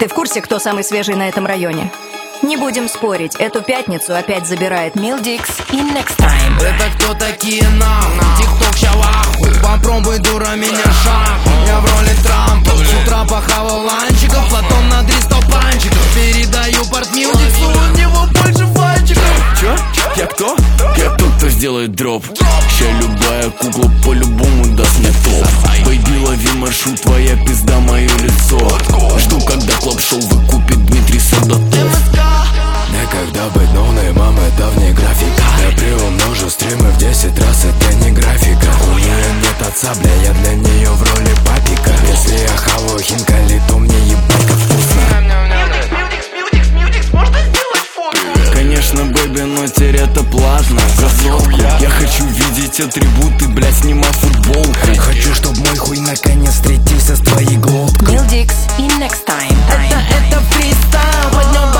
Ты в курсе, кто самый свежий на этом районе? Не будем спорить, эту пятницу опять забирает Милдикс и Next Time. Это кто такие нахуй? Тикток ща в ахуе. Попробуй, дура, меня шахуй. Я в роли Трампа. С утра похавал ланчиков, потом на 300 панчиков. Передаю порт Милдиксу, у него больше фальчиков. Чё? Я кто? Я тот, кто сделает дроп. Ща любая кукла по-любому даст мне топ. Бэйби, лови маршрут, твоя пизда, мое лицо. Жду, когда клаб-шоу выкупит Дмитрий Солдатов. Да когда быть ноунеймом, это вне графика. Я приумножу стримы в 10 раз, это не графика. У нее нет отца, бля, я для нее в роли папика. Если я хаваю хинкали, то мне ебать как вкусно. Милдикс, можно сделать фото? Конечно, бэби, но теперь это платно. Красотку, я хочу видеть атрибуты, блядь, снимай футболку. Хочу, чтоб мой хуй наконец встретился с твоей глоткой. Милдикс и Next Time. Это фристайл, поднем